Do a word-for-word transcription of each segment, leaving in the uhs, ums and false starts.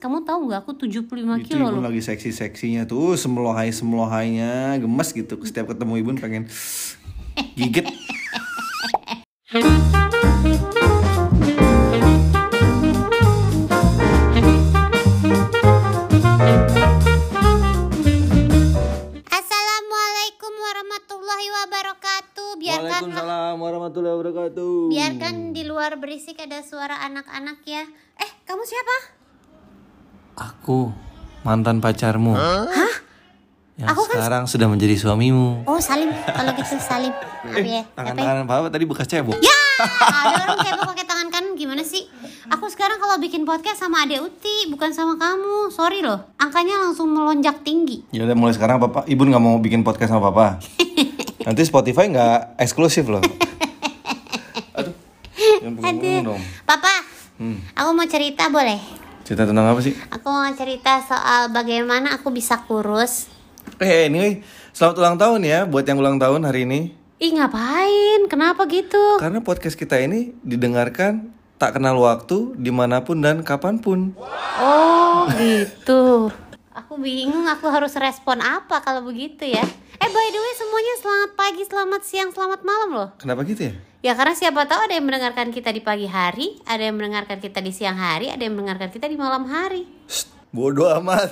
Kamu tahu nggak aku tujuh puluh lima Itu kilo Ibun loh. lagi seksi-seksinya tuh, semelohai-semelohainya, gemes gitu. Setiap ketemu Ibun pengen gigit. Assalamualaikum warahmatullahi wabarakatuh. Biarkan Waalaikumsalam warahmatullahi wabarakatuh. biarkan di luar berisik ada suara anak-anak ya. Eh, kamu siapa? Aku mantan pacarmu. Hah? Yang Aku kan- sekarang sudah menjadi suamimu. Oh, Salim. Kalau gitu Salim. Apa ya? Apa ya? Tangan-tangan papa tadi bekas cebok. Ya, ada orang cebok pakai tangan kanan gimana sih? Aku sekarang kalau bikin podcast sama Ade Uti, bukan sama kamu. Sorry loh, angkanya langsung melonjak tinggi. Ya udah mulai sekarang papa, Ibun nggak mau bikin podcast sama papa. Nanti Spotify nggak eksklusif loh. Aduh, jangan Aduh, punggung dong. Papa, Hmm. aku mau cerita boleh? Cerita tentang apa sih? Aku mau cerita soal bagaimana aku bisa kurus. Eh anyway, selamat ulang tahun ya buat yang ulang tahun hari ini. Ih, ngapain? Kenapa gitu? Karena podcast kita ini didengarkan tak kenal waktu, dimanapun dan kapanpun. Oh, gitu. Aku bingung aku harus respon apa kalau begitu ya. Eh, by the way semuanya selamat pagi, selamat siang, selamat malam loh. Kenapa gitu ya? Ya karena siapa tahu ada yang mendengarkan kita di pagi hari, ada yang mendengarkan kita di siang hari, ada yang mendengarkan kita di malam hari. Shh, bodoh amat.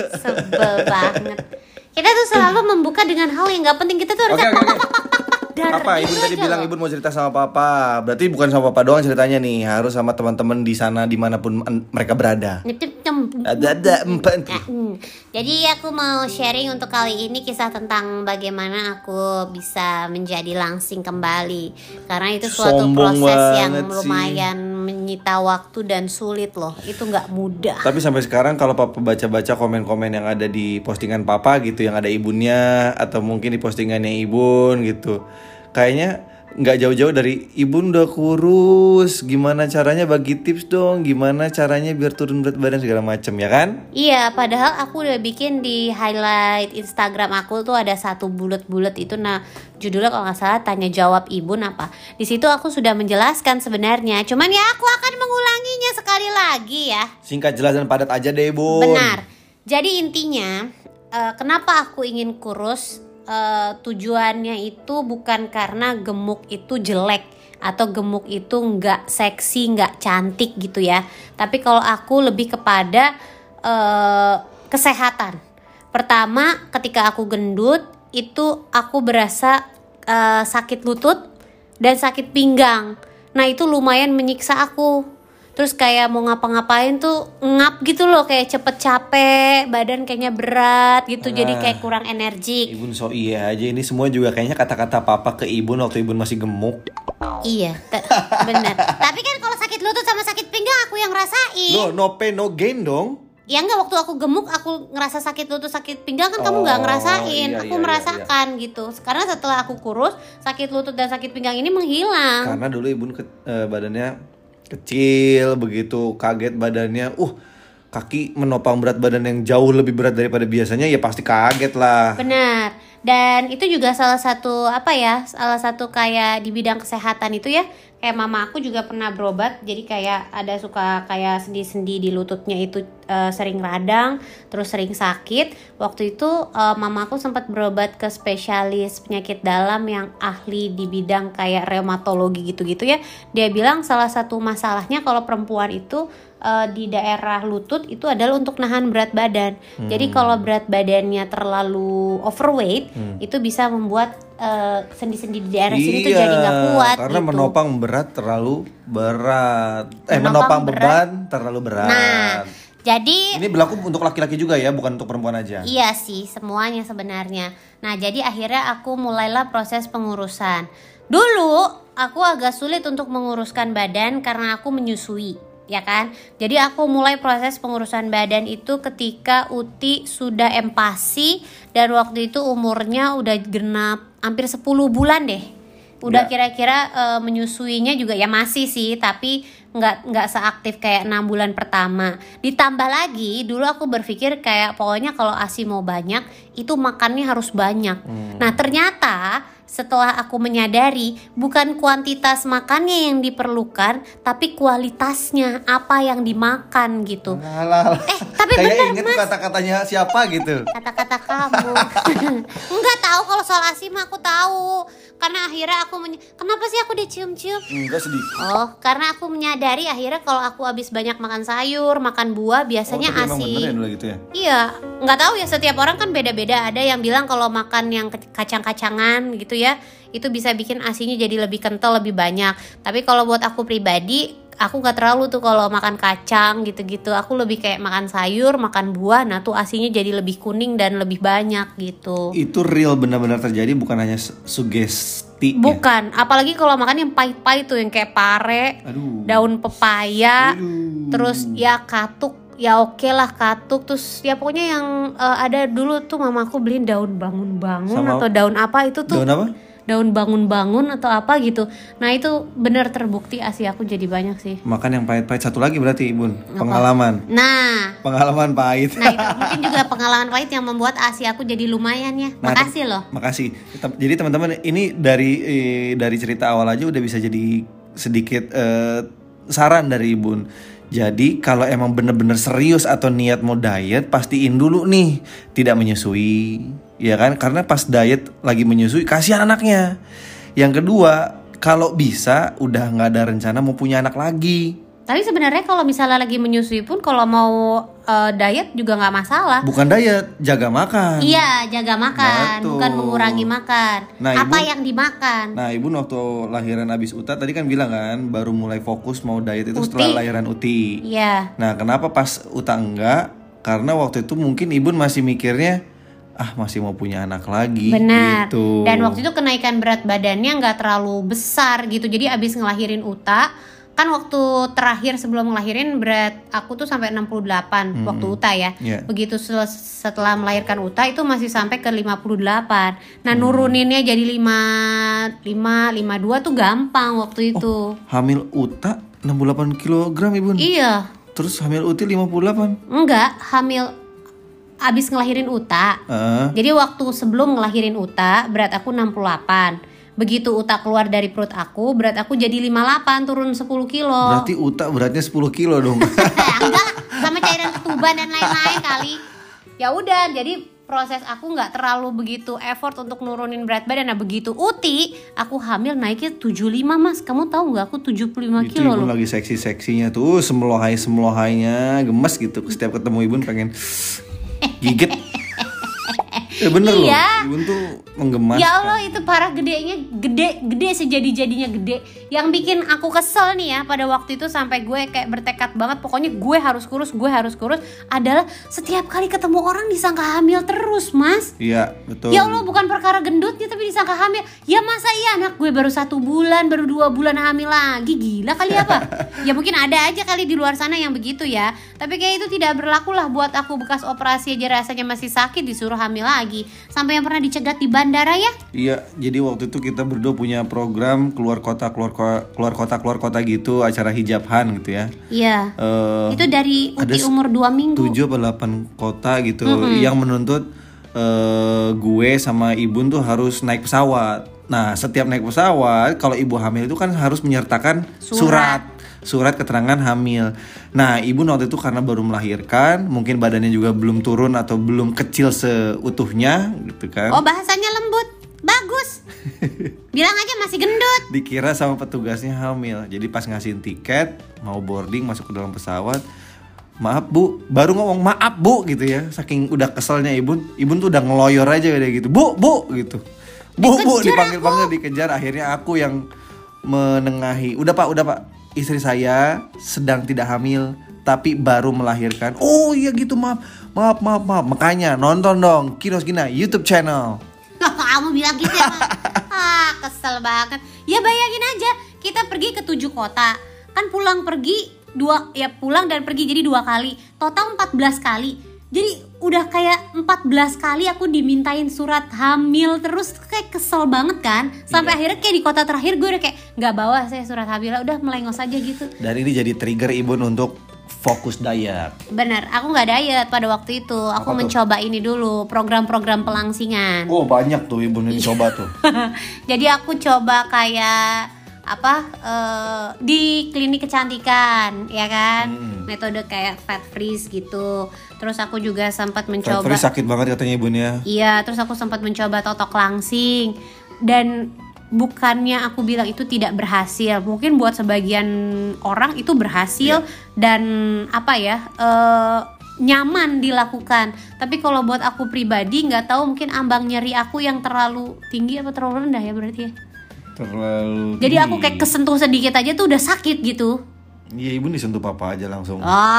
Sebel banget. Kita tuh selalu membuka dengan hal yang gak penting. Kita tuh harus Oke oke oke. dar Apa gitu Ibu tadi aja bilang loh. Ibu mau cerita sama papa? Berarti bukan sama papa doang ceritanya nih, harus sama teman-teman di sana dimanapun en- mereka berada. Ada ada empat. Nah, hmm. Jadi aku mau sharing untuk kali ini kisah tentang bagaimana aku bisa menjadi langsing kembali. Karena itu suatu Sombong proses yang banget sih. lumayan menyita waktu dan sulit loh. Itu nggak mudah. Tapi sampai sekarang kalau papa baca-baca komen-komen yang ada di postingan papa gitu, yang ada ibunnya atau mungkin di postingannya ibun gitu, kayaknya nggak jauh-jauh dari ibun udah kurus. Gimana caranya, bagi tips dong. Gimana caranya biar turun berat badan segala macem ya kan? Iya, padahal aku udah bikin di highlight Instagram aku tuh ada satu bulat-bulat itu. Nah, judulnya kalau nggak salah tanya jawab ibun apa. Di situ aku sudah menjelaskan sebenarnya. Cuman ya aku akan mengulanginya sekali lagi ya. Singkat, jelas dan padat aja deh bun. Benar. Jadi intinya, eh, kenapa aku ingin kurus? Eh, tujuannya itu bukan karena gemuk itu jelek atau gemuk itu nggak seksi, nggak cantik gitu ya. Tapi kalau aku lebih kepada eh, kesehatan. Pertama, ketika aku gendut itu aku berasa eh, sakit lutut dan sakit pinggang. Nah itu lumayan menyiksa aku. Terus kayak mau ngapa-ngapain tuh ngap gitu loh, kayak cepet capek, badan kayaknya berat gitu, jadi Ah. kayak kurang energi. Ibun so iya aja, ini semua juga kayaknya kata-kata papa ke ibun waktu ibun masih gemuk. Iya, te- bener. Tapi kan kalau sakit lutut sama sakit pinggang aku yang ngerasain. No, no pain no gain dong. Ya enggak, waktu aku gemuk aku ngerasa sakit lutut, sakit pinggang kan kamu Oh, nggak ngerasain. iya, Aku iya, merasakan gitu. Karena setelah aku kurus, sakit lutut dan sakit pinggang ini menghilang. Karena dulu ibun ke- eh, badannya kecil, begitu kaget badannya, uh kaki menopang berat badan yang jauh lebih berat daripada biasanya, ya pasti kaget lah. Benar. Dan itu juga salah satu apa ya? Salah satu kayak di bidang kesehatan itu ya. Kayak mama aku juga pernah berobat. Jadi kayak ada suka kayak sendi-sendi di lututnya itu eh, sering radang, terus sering sakit. Waktu itu eh, mama aku sempat berobat ke spesialis penyakit dalam yang ahli di bidang kayak reumatologi gitu-gitu ya. Dia bilang salah satu masalahnya kalau perempuan itu eh, di daerah lutut itu adalah untuk nahan berat badan. Jadi kalau berat badannya terlalu overweight, itu bisa membuat eh, sendi-sendi di daerah sini tuh Iya, jadi nggak kuat karena gitu. menopang berat terlalu berat. Eh Menopang menopang berat. beban terlalu berat. Nah, jadi Ini berlaku untuk laki-laki juga ya, bukan untuk perempuan aja. iya sih, semuanya sebenarnya. Nah, jadi akhirnya aku mulailah proses pengurusan. Dulu aku agak sulit untuk menguruskan badan karena aku menyusui, ya kan? Jadi aku mulai proses pengurusan badan itu ketika Uti sudah empasi dan waktu itu umurnya udah genap hampir sepuluh bulan deh. Udah Ya. kira-kira eh, menyusuinya juga ya masih sih, tapi nggak nggak seaktif kayak enam bulan pertama. Ditambah lagi dulu aku berpikir kayak pokoknya kalau ASI mau banyak itu makannya harus banyak. Hmm. Nah ternyata setelah aku menyadari bukan kuantitas makannya yang diperlukan, tapi kualitasnya apa yang dimakan gitu. Alah, eh tapi kayak bener inget mas. Kata-katanya siapa gitu. Kata-kata kamu. Enggak tahu kalau soal ASI mah aku tahu. Karena akhirnya aku menye- kenapa sih aku dicium-cium? Enggak sedih. Oh, karena aku menyadari akhirnya kalau aku habis banyak makan sayur, makan buah biasanya oh, ASI. Emang bener ya dulu gitu ya? Iya, nggak tahu ya setiap orang kan beda-beda. Ada yang bilang kalau makan yang kacang-kacangan gitu ya, itu bisa bikin ASINya jadi lebih kental, lebih banyak. Tapi kalau buat aku pribadi, aku nggak terlalu tuh kalau makan kacang gitu-gitu. Aku lebih kayak makan sayur, makan buah. Nah tuh ASINya jadi lebih kuning dan lebih banyak gitu. Itu real benar-benar terjadi, bukan hanya sugesti. Bukan, apalagi kalau makan yang pahit-pahit tuh yang kayak pare, Aduh. daun pepaya, Aduh. terus ya katuk. Ya oke lah katuk, terus ya pokoknya yang uh, ada dulu tuh mamaku beliin daun bangun-bangun Sama atau daun apa itu tuh. Daun apa? Daun bangun-bangun atau apa gitu. Nah itu benar terbukti ASI aku jadi banyak sih. Makan yang pahit-pahit. Satu lagi berarti Ibun, pengalaman. Nah, Pengalaman pahit. nah itu mungkin juga pengalaman pahit yang membuat ASI aku jadi lumayan ya. Nah, Makasih tem- loh. Makasih. Tem- Jadi teman-teman ini dari eh, dari cerita awal aja udah bisa jadi sedikit eh, saran dari Ibun. Jadi kalau emang bener-bener serius atau niat mau diet, pastiin dulu nih tidak menyusui, ya kan? Karena pas diet lagi menyusui, kasihan anaknya. Yang kedua, kalau bisa udah nggak ada rencana mau punya anak lagi. Tapi sebenarnya kalau misalnya lagi menyusui pun kalau mau uh, diet juga nggak masalah. Bukan diet, jaga makan. Iya, jaga makan, Betul. bukan mengurangi makan. Nah, apa Ibu- yang dimakan? Nah, Ibu waktu lahiran abis U T A tadi kan bilang kan baru mulai fokus mau diet itu Uti. setelah lahiran U T I. Iya. Nah, kenapa pas U T A enggak? Karena waktu itu mungkin Ibu masih mikirnya ah masih mau punya anak lagi. Benar. Gitu. Dan waktu itu kenaikan berat badannya nggak terlalu besar gitu. Jadi abis ngelahirin U T A, kan waktu terakhir sebelum ngelahirin berat aku tuh sampai enam puluh delapan hmm. waktu U T A ya. Yeah. Begitu sel- setelah melahirkan U T A itu masih sampai ke lima puluh delapan. Nah, hmm. nuruninnya jadi lima lima lima dua tuh gampang waktu itu. Oh, hamil U T A enam puluh delapan kilogram Ibu. Iya. Terus hamil U T I lima puluh delapan. Enggak, hamil abis ngelahirin U T A. Uh. Jadi waktu sebelum ngelahirin U T A berat aku enam puluh delapan. Begitu U T A keluar dari perut aku, berat aku jadi lima puluh delapan, turun sepuluh kilo. Berarti U T A beratnya sepuluh kilo dong. Enggak lah, sama cairan ketuban dan lain-lain kali. Ya udah, jadi proses aku nggak terlalu begitu effort untuk nurunin berat badan. Nah begitu U T I, aku hamil naiknya tujuh puluh lima mas. Kamu tahu nggak aku tujuh puluh lima Itu kilo Ibu loh. lagi seksi-seksinya tuh, semelohai-semelohainya, gemes gitu. Setiap ketemu Ibu pengen gigit. Ya bener Iya. loh, Ibu tuh menggemaskan. Ya Allah itu parah gedenya, gede, gede sejadi-jadinya gede. Yang bikin aku kesel nih ya pada waktu itu sampai gue kayak bertekad banget pokoknya gue harus kurus, gue harus kurus adalah setiap kali ketemu orang disangka hamil terus mas. Iya betul. Ya Allah bukan perkara gendutnya tapi disangka hamil. Ya masa iya anak gue baru satu bulan, baru dua bulan hamil lagi, gila kali apa? Ya mungkin ada aja kali di luar sana yang begitu ya. Tapi kayak itu tidak berlaku lah buat aku bekas operasi aja rasanya masih sakit disuruh hamil lagi. Sampai yang pernah dicegat di bandara ya? Iya, jadi waktu itu kita berdua punya program keluar kota keluar kota keluar kota keluar kota gitu, acara hijabhan gitu ya. Iya. Uh, Itu dari ada uti umur dua minggu. tujuh atau delapan kota gitu Mm-hmm. yang menuntut uh, gue sama Ibu tuh harus naik pesawat. Nah, setiap naik pesawat kalau ibu hamil itu kan harus menyertakan Surat. surat surat keterangan hamil. Nah, Ibu waktu itu karena baru melahirkan, mungkin badannya juga belum turun atau belum kecil seutuhnya gitu kan. Oh bahasanya lembut, bagus. Bilang aja masih gendut. Dikira sama petugasnya hamil. Jadi pas ngasihin tiket, mau boarding masuk ke dalam pesawat, maaf Bu, baru ngomong maaf Bu gitu ya. Saking udah keselnya Ibu, Ibu tuh udah ngeloyor aja kayak gitu. Bu, Bu gitu. Bu, Bu Dikejar dipanggil-panggil dikejar, akhirnya aku yang menengahi. Udah Pak, udah Pak. Istri saya sedang tidak hamil tapi baru melahirkan. Oh iya gitu, maaf. Maaf, maaf, maaf. Makanya nonton dong Kinos Gina YouTube channel. Kamu bilang gitu ya Mas? Ah kesel banget. Ya bayangin aja kita pergi ke tujuh kota. Kan pulang pergi dua, ya pulang dan pergi jadi dua kali. Total empat belas kali. Jadi udah kayak empat belas kali aku dimintain surat hamil terus, kayak kesel banget kan. Sampai Iya. akhirnya kayak di kota terakhir gue udah kayak nggak bawa saya surat hamil, udah melengos aja gitu. Dan ini jadi trigger Ibun untuk fokus diet. Bener, aku nggak diet pada waktu itu. Aku Apa tuh? mencoba ini dulu, program-program pelangsingan. Oh banyak tuh Ibun ini coba tuh. Jadi aku coba kayak apa eh, di klinik kecantikan, ya kan? Hmm. Metode kayak fat freeze gitu. Terus aku juga sempat Fat mencoba. free sakit banget katanya Ibun ya. Iya, terus aku sempat mencoba totok langsing. Dan bukannya aku bilang itu tidak berhasil. Mungkin buat sebagian orang itu berhasil dan apa ya? eh, nyaman dilakukan. Tapi kalau buat aku pribadi nggak tahu, mungkin ambang nyeri aku yang terlalu tinggi apa terlalu rendah ya berarti ya. Terlalu Jadi aku tinggi. kayak kesentuh sedikit aja tuh udah sakit gitu. Iya Ibun disentuh papa aja langsung.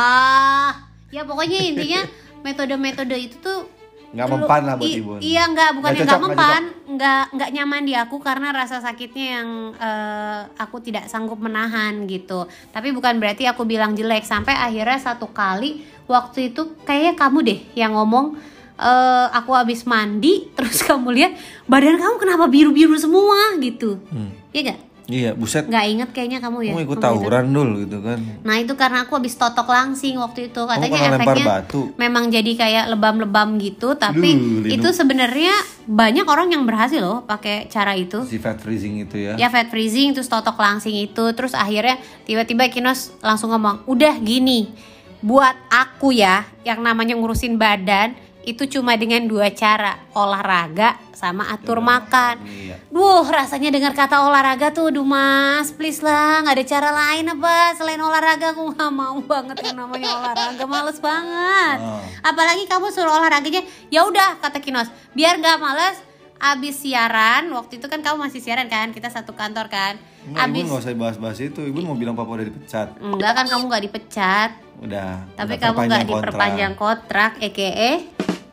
Ah, ya pokoknya intinya metode-metode itu tuh Nggak dulu- mempan lah buat i- Ibun. Iya nggak, bukannya Nggak nggak cocok, nggak mempan, nggak nggak nyaman di aku karena rasa sakitnya yang eh, aku tidak sanggup menahan gitu. Tapi bukan berarti aku bilang jelek. Sampai akhirnya satu kali waktu itu kayaknya kamu deh yang ngomong. eh, aku habis mandi terus kamu lihat badan kamu kenapa biru-biru semua gitu. Hmm. Iya nggak? Iya buset. Nggak inget kayaknya kamu ya. Kamu ikut kamu itu. tawuran dulu gitu kan. Nah itu karena aku habis totok langsing waktu itu. Katanya pernah lempar efeknya batu? memang jadi kayak lebam-lebam gitu. Tapi Duh, Lino. itu sebenarnya banyak orang yang berhasil loh pakai cara itu. Si fat freezing itu ya. Ya fat freezing, terus totok langsing itu. Terus akhirnya tiba-tiba Kinos langsung ngomong, udah gini, buat aku ya yang namanya ngurusin badan itu cuma dengan dua cara, olahraga sama atur makan. Iya. Duh, rasanya dengar kata olahraga tuh, duh mas, please lah, nggak ada cara lain apa selain olahraga. Aku nggak mau banget yang namanya olahraga, males banget. Oh. Apalagi kamu suruh olahraganya, ya udah kata Kinos, biar nggak males. Abis siaran, waktu itu kan kamu masih siaran kan, kita satu kantor kan. Enggak, Abis Ibun nggak usah bahas-bahas itu. Ibun mau bilang papa udah dipecat. enggak kan, kamu nggak dipecat, Udah. tapi udah kamu nggak perpanjang diperpanjang kontrak, eke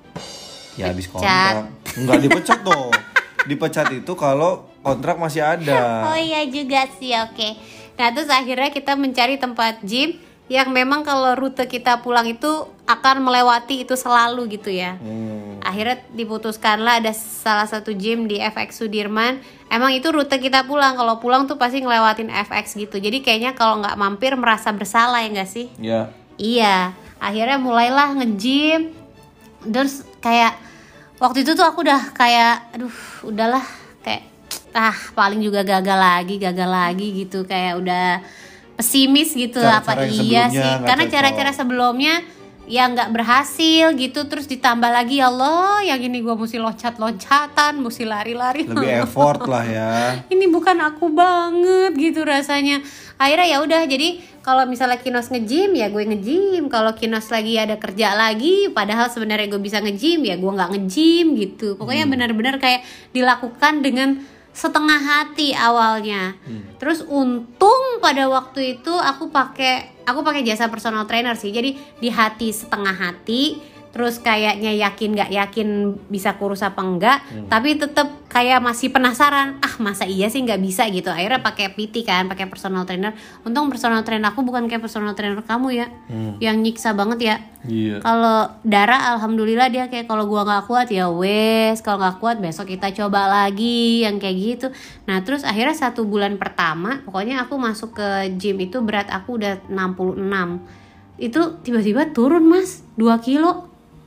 Ya habis Pecat. kontrak. Enggak dipecat dong. Dipecat itu kalau kontrak masih ada. Oh iya juga sih, oke. Nah terus akhirnya kita mencari tempat gym yang memang kalau rute kita pulang itu akan melewati itu selalu gitu ya. Hmm. Akhirnya diputuskanlah ada salah satu gym di F X Sudirman. Emang itu rute kita pulang. Kalau pulang tuh pasti ngelewatin F X gitu. Jadi kayaknya kalau nggak mampir merasa bersalah ya nggak sih? Ya. Iya. Akhirnya mulailah nge-gym. Terus kayak waktu itu tuh aku udah kayak aduh udahlah, kayak ah paling juga gagal lagi gagal lagi gitu, kayak udah pesimis gitu. Cara-cara apa yang iya sebelumnya sih nggak karena cocok. cara-cara sebelumnya ya nggak berhasil gitu, terus ditambah lagi ya Allah yang ini gue mesti loncat-loncatan, mesti lari-lari. Lebih effort lah ya. Ini bukan aku banget gitu rasanya. Akhirnya ya udah, jadi kalau misalnya Kinos nge-gym ya gue nge-gym, kalau Kinos lagi ada kerja lagi padahal sebenarnya gue bisa nge-gym ya gue nggak nge-gym gitu. Pokoknya Hmm. benar-benar kayak dilakukan dengan setengah hati awalnya. Hmm. Terus untung pada waktu itu aku pakai aku pakai jasa personal trainer sih. Jadi di hati setengah hati, terus kayaknya yakin nggak yakin bisa kurus apa enggak, Hmm. tapi tetap kayak masih penasaran, ah masa iya sih nggak bisa gitu. Akhirnya pakai P T kan, pakai personal trainer. Untung personal trainer aku bukan kayak personal trainer kamu ya, Hmm. yang nyiksa banget ya. Iya. Kalau Dara alhamdulillah dia kayak kalau gua nggak kuat ya wes, kalau nggak kuat besok kita coba lagi yang kayak gitu. Nah terus akhirnya satu bulan pertama pokoknya aku masuk ke gym itu berat aku udah enam puluh enam. Itu tiba-tiba turun mas dua kilo.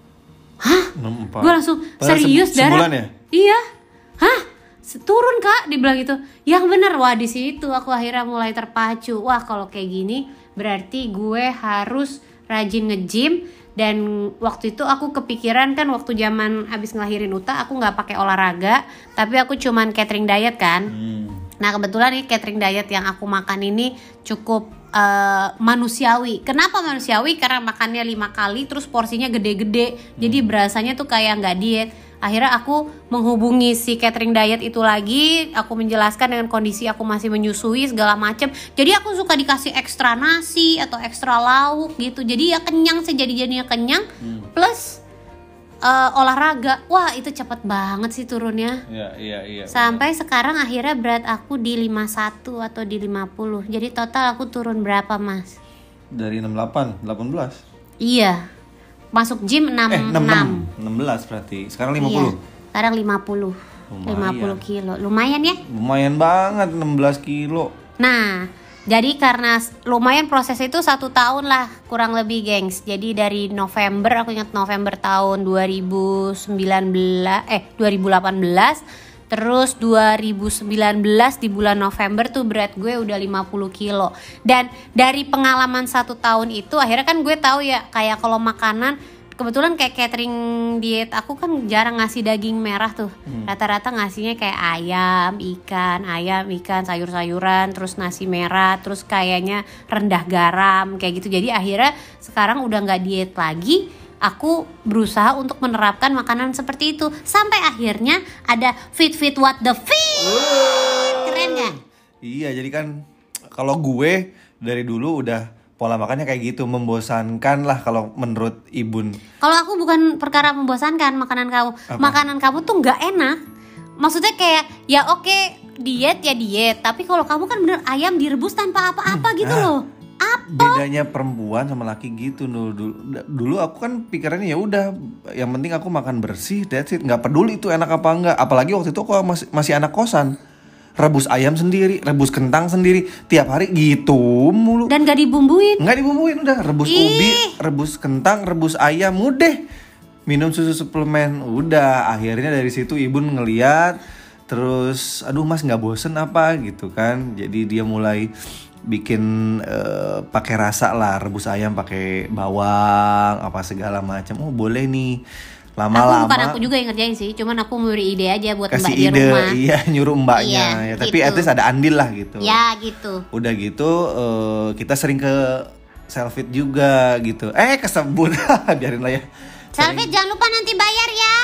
Hah? enam empat. Gue langsung Padahal serius se- Dara. sebulan ya? Iya. Hah? Se- Turun kak, dibilang gitu. Yang bener, wah di situ aku akhirnya mulai terpacu. Wah kalau kayak gini berarti gue harus rajin nge-gym. Dan waktu itu aku kepikiran kan waktu zaman abis ngelahirin Uta aku nggak pakai olahraga, tapi aku cuman catering diet kan. Hmm. Nah kebetulan nih catering diet yang aku makan ini cukup uh, manusiawi. Kenapa manusiawi? Karena makannya lima kali terus porsinya gede-gede. Jadi berasanya tuh kayak nggak diet. Akhirnya aku menghubungi si catering diet itu lagi. Aku menjelaskan dengan kondisi aku masih menyusui segala macem. Jadi aku suka dikasih ekstra nasi atau ekstra lauk gitu. Jadi ya kenyang, sejadi-jadinya kenyang. Hmm. Plus uh, olahraga. Wah itu cepet banget sih turunnya. Iya, iya, iya. Sampai sekarang akhirnya berat aku di lima puluh satu atau di lima puluh. Jadi total aku turun berapa mas? Dari enam puluh delapan, delapan belas. Iya. masuk gym enam Eh, enam. enam belas berarti. Sekarang lima puluh. Iya, sekarang lima puluh. Lumayan. lima puluh kilo. Lumayan ya? Lumayan banget enam belas kilo. Nah, jadi karena lumayan proses itu satu tahun lah kurang lebih gengs. Jadi dari November, aku ingat November tahun dua ribu sembilan belas eh dua ribu delapan belas. Terus dua ribu sembilan belas di bulan November tuh berat gue udah lima puluh kilo. Dan dari pengalaman satu tahun itu akhirnya kan gue tahu ya kayak kalau makanan, kebetulan kayak catering diet aku kan jarang ngasih daging merah tuh. hmm. Rata-rata ngasihnya kayak ayam, ikan, ayam, ikan, sayur-sayuran, terus nasi merah, terus kayaknya rendah garam kayak gitu. Jadi akhirnya sekarang udah gak diet lagi, aku berusaha untuk menerapkan makanan seperti itu. Sampai akhirnya ada Fit Fit What The Fit. Keren gak? Iya, jadi kan kalau gue dari dulu udah pola makannya kayak gitu, membosankan lah kalau menurut Ibun. Kalau aku bukan perkara membosankan makanan kamu. Apa? Makanan kamu tuh nggak enak. Maksudnya kayak ya oke diet ya diet, tapi kalau kamu kan bener ayam direbus tanpa apa-apa gitu ah, loh. Apa? Bedanya perempuan sama laki gitu dulu. Dulu, dulu aku kan pikirannya ya udah, yang penting aku makan bersih, that's it. Nggak peduli itu enak apa enggak. Apalagi waktu itu aku masih masih anak kosan. Rebus ayam sendiri, rebus kentang sendiri, tiap hari gitu mulu. Dan gak dibumbuin? Nggak dibumbuin, udah rebus Ih. ubi, rebus kentang, rebus ayam, udah. Minum susu suplemen, udah. Akhirnya dari situ Ibun ngeliat, terus aduh mas nggak bosen apa gitu kan. Jadi dia mulai bikin uh, pakai rasa lah, rebus ayam pakai bawang apa segala macam. Oh boleh nih. Lama-lama aku bukan aku juga yang ngerjain sih, cuman aku memberi ide aja buat kasih mbak di ide, rumah. iya nyuruh mbaknya iya, ya, tapi gitu. at least ada andil lah gitu. Ya gitu. Udah gitu uh, kita sering ke Selfit juga gitu. Eh kesebut, biarin lah ya. Selfit jangan lupa nanti bayar ya.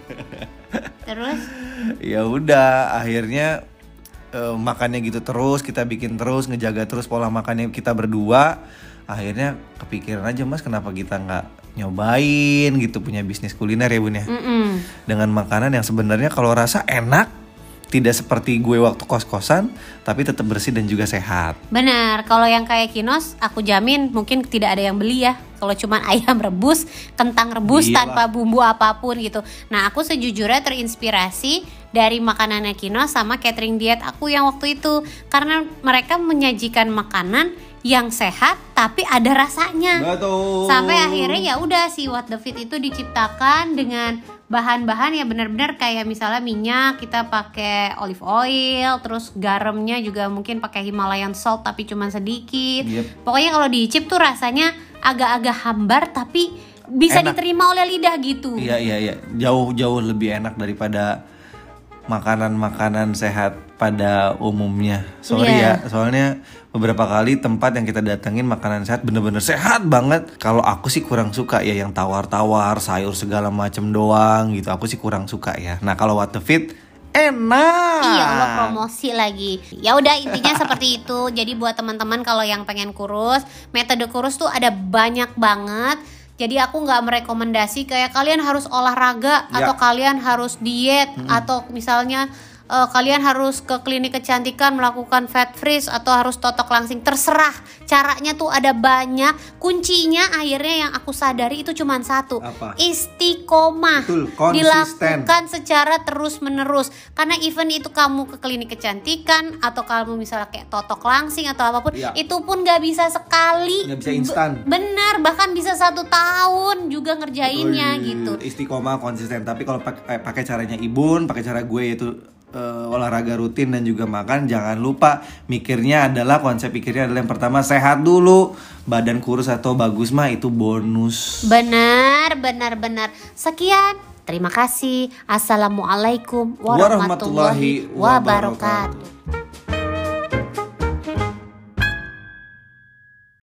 Terus? Ya udah, akhirnya uh, makannya gitu terus, kita bikin terus, ngejaga terus pola makannya kita berdua. Akhirnya kepikiran aja mas, kenapa kita nggak nyobain gitu punya bisnis kuliner ya bun ya. Mm-mm. Dengan makanan yang sebenarnya kalau rasa enak, tidak seperti gue waktu kos-kosan, tapi tetap bersih dan juga sehat. Benar, kalau yang kayak Kinos aku jamin mungkin tidak ada yang beli ya. Kalau cuman ayam rebus, kentang rebus Gila. tanpa bumbu apapun gitu. Nah aku sejujurnya terinspirasi dari makanannya Kinos sama catering diet aku yang waktu itu. Karena mereka menyajikan makanan yang sehat tapi ada rasanya. Betul. Sampai akhirnya ya udah si What The Fit itu diciptakan dengan bahan-bahan ya benar-benar kayak misalnya minyak kita pakai olive oil, terus garamnya juga mungkin pakai Himalayan salt tapi cuma sedikit. Yep. Pokoknya kalau diicip tuh rasanya agak-agak hambar tapi bisa Enak. diterima oleh lidah gitu. Iya iya iya, jauh-jauh lebih enak daripada makanan-makanan sehat pada umumnya. Sorry Yeah. ya, soalnya beberapa kali tempat yang kita datengin makanan sehat bener-bener sehat banget. Kalau aku sih kurang suka ya yang tawar-tawar, sayur segala macem doang gitu. Aku sih kurang suka ya. Nah kalau What The Fit enak. Iya, lo promosi lagi. Ya udah intinya seperti itu. Jadi buat teman-teman kalau yang pengen kurus, metode kurus tuh ada banyak banget. Jadi aku nggak merekomendasi kayak kalian harus olahraga Ya. atau kalian harus diet Hmm. atau misalnya uh, kalian harus ke klinik kecantikan melakukan fat freeze atau harus totok langsing. Terserah, caranya tuh ada banyak. Kuncinya akhirnya yang aku sadari itu cuma satu, Apa? istiqomah. Betul, konsisten. Dilakukan secara terus menerus. Karena even itu kamu ke klinik kecantikan atau kamu misalnya kayak totok langsing atau apapun, Ya. itu pun nggak bisa sekali. Nggak bisa instan. Be- bener, bahkan bisa satu tahun juga ngerjainnya Betul, gitu. Istiqomah konsisten. Tapi kalau pak- eh, pakai caranya Ibun, pakai cara gue yaitu eh, olahraga rutin dan juga makan, jangan lupa mikirnya adalah konsep pikirnya adalah yang pertama sehat dulu. Badan kurus atau bagus mah itu bonus. Benar, benar, benar. Sekian, terima kasih. Assalamualaikum warahmatullahi Warahmatullahi wabarakatuh. wabarakatuh.